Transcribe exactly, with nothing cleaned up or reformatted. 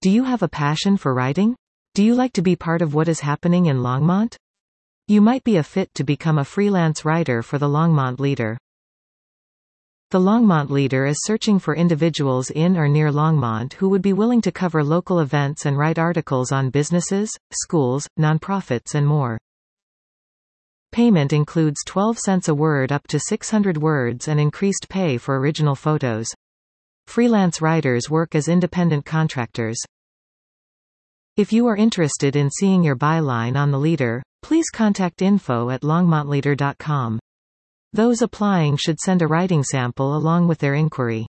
Do you have a passion for writing? Do you like to be part of what is happening in Longmont? You might be a fit to become a freelance writer for the Longmont Leader. The Longmont Leader is searching for individuals in or near Longmont who would be willing to cover local events and write articles on businesses, schools, nonprofits and more. Payment includes twelve cents a word up to six hundred words and increased pay for original photos. Freelance writers work as independent contractors. If you are interested in seeing your byline on the Leader, please contact info at longmont leader dot com. Those applying should send a writing sample along with their inquiry.